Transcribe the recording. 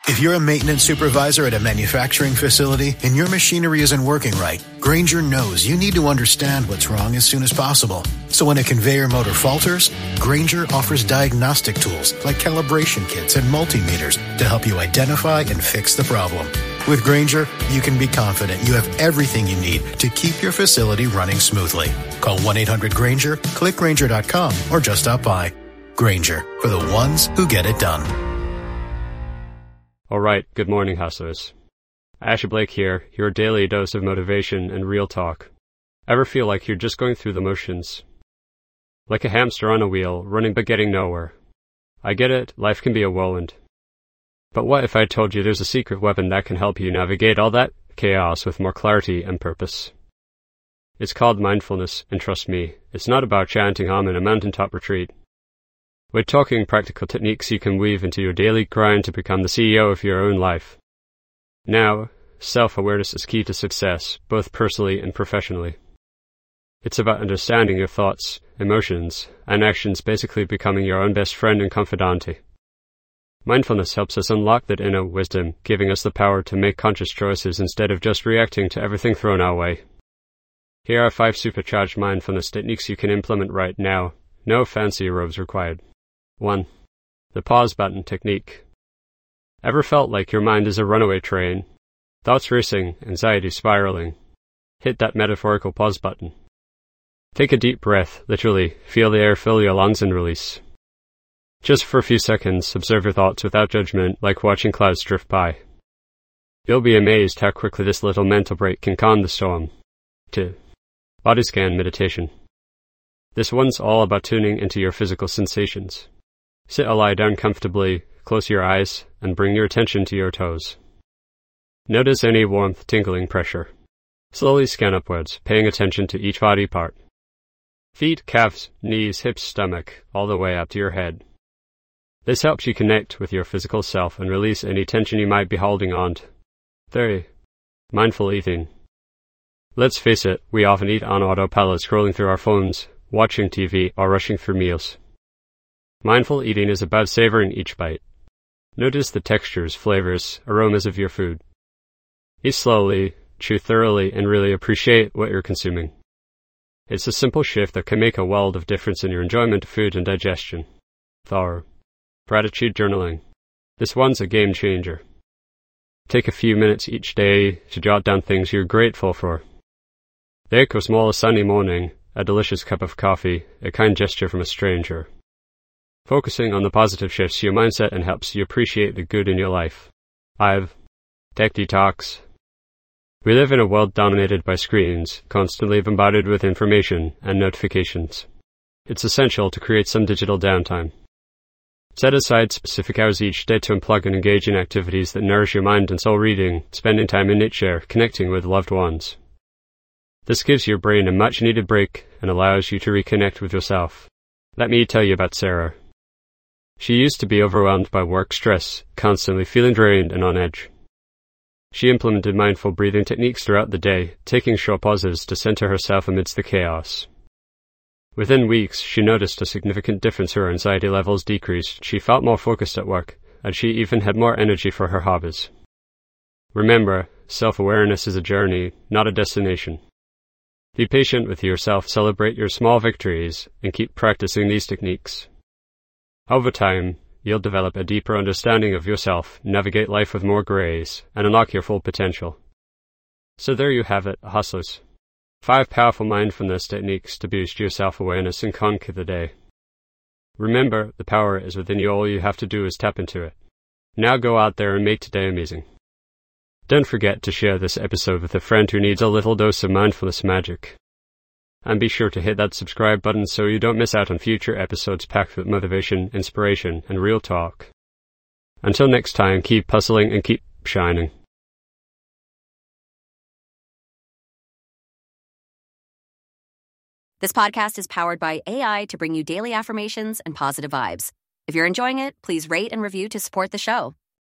If you're a maintenance supervisor at a manufacturing facility and your machinery isn't working right, Grainger knows you need to understand what's wrong as soon as possible. So when a conveyor motor falters, Grainger offers diagnostic tools like calibration kits and multimeters to help you identify and fix the problem. With Grainger, you can be confident you have everything you need to keep your facility running smoothly. Call 1-800-GRAINGER, click Grainger.com, or just stop by. Grainger, for the ones who get it done. All right, good morning, hustlers. Ashley Blake here, your daily dose of motivation and real talk. Ever feel like you're just going through the motions? Like a hamster on a wheel, running but getting nowhere. I get it, life can be a whirlwind. But what if I told you there's a secret weapon that can help you navigate all that chaos with more clarity and purpose? It's called mindfulness, and trust me, it's not about chanting Om in a mountaintop retreat. We're talking practical techniques you can weave into your daily grind to become the CEO of your own life. Now, self-awareness is key to success, both personally and professionally. It's about understanding your thoughts, emotions, and actions, basically becoming your own best friend and confidante. Mindfulness helps us unlock that inner wisdom, giving us the power to make conscious choices instead of just reacting to everything thrown our way. Here are 5 supercharged mindfulness techniques you can implement right now. No fancy robes required. 1. The pause button technique. Ever felt like your mind is a runaway train? Thoughts racing, anxiety spiraling. Hit that metaphorical pause button. Take a deep breath, literally, feel the air fill your lungs and release. Just for a few seconds, observe your thoughts without judgment, like watching clouds drift by. You'll be amazed how quickly this little mental break can calm the storm. 2. Body scan meditation. This one's all about tuning into your physical sensations. Sit or lie down comfortably, close your eyes, and bring your attention to your toes. Notice any warmth, tingling, pressure. Slowly scan upwards, paying attention to each body part. Feet, calves, knees, hips, stomach, all the way up to your head. This helps you connect with your physical self and release any tension you might be holding on to. 3. Mindful eating. Let's face it, we often eat on autopilot, scrolling through our phones, watching TV, or rushing through meals. Mindful eating is about savoring each bite. Notice the textures, flavors, aromas of your food. Eat slowly, chew thoroughly, and really appreciate what you're consuming. It's a simple shift that can make a world of difference in your enjoyment of food and digestion. 4. Gratitude journaling. This one's a game changer. Take a few minutes each day to jot down things you're grateful for. They could small a sunny morning, a delicious cup of coffee, a kind gesture from a stranger. Focusing on the positive shifts your mindset and helps you appreciate the good in your life. 5. Tech detox. We live in a world dominated by screens, constantly bombarded with information and notifications. It's essential to create some digital downtime. Set aside specific hours each day to unplug and engage in activities that nourish your mind and soul, reading, spending time in nature, connecting with loved ones. This gives your brain a much-needed break and allows you to reconnect with yourself. Let me tell you about Sarah. She used to be overwhelmed by work stress, constantly feeling drained and on edge. She implemented mindful breathing techniques throughout the day, taking short pauses to center herself amidst the chaos. Within weeks, she noticed a significant difference. Her anxiety levels decreased, she felt more focused at work, and she even had more energy for her hobbies. Remember, self-awareness is a journey, not a destination. Be patient with yourself, celebrate your small victories, and keep practicing these techniques. Over time, you'll develop a deeper understanding of yourself, navigate life with more grace, and unlock your full potential. So there you have it, hustlers. 5 powerful mindfulness techniques to boost your self-awareness and conquer the day. Remember, the power is within you. All you have to do is tap into it. Now go out there and make today amazing. Don't forget to share this episode with a friend who needs a little dose of mindfulness magic. And be sure to hit that subscribe button so you don't miss out on future episodes packed with motivation, inspiration, and real talk. Until next time, keep hustling and keep shining. This podcast is powered by AI to bring you daily affirmations and positive vibes. If you're enjoying it, please rate and review to support the show.